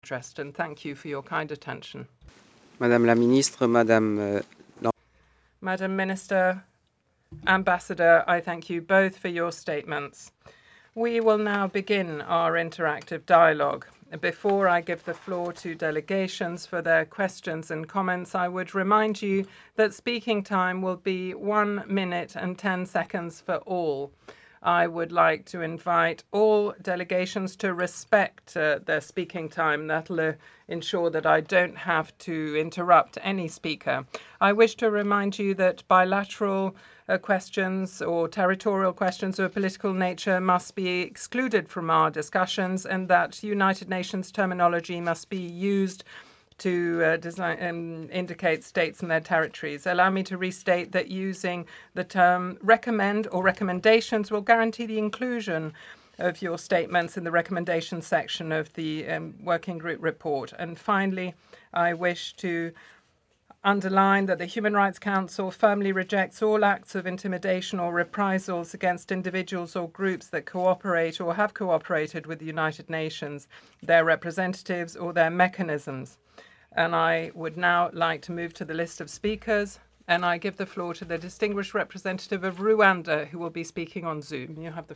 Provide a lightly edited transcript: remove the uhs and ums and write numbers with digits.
interest, and thank you for your kind attention. Madame la Ministre, Madam Minister, Ambassador, I thank you both for your statements. We will now begin our interactive dialogue. Before I give the floor to delegations for their questions and comments, I would remind you that speaking time will be 1 minute and 10 seconds for all. I would like to invite all delegations to respect their speaking time. That'll ensure that I don't have to interrupt any speaker. I wish to remind you that bilateral questions or territorial questions of a political nature must be excluded from our discussions, and that United Nations terminology must be used to indicate states and their territories. Allow me to restate that using the term recommend or recommendations will guarantee the inclusion of your statements in the recommendation section of the working group report. And finally, I wish to underline that the Human Rights Council firmly rejects all acts of intimidation or reprisals against individuals or groups that cooperate or have cooperated with the United Nations, their representatives, or their mechanisms. And I would now like to move to the list of speakers, and I give the floor to the distinguished representative of Rwanda, who will be speaking on Zoom. You have the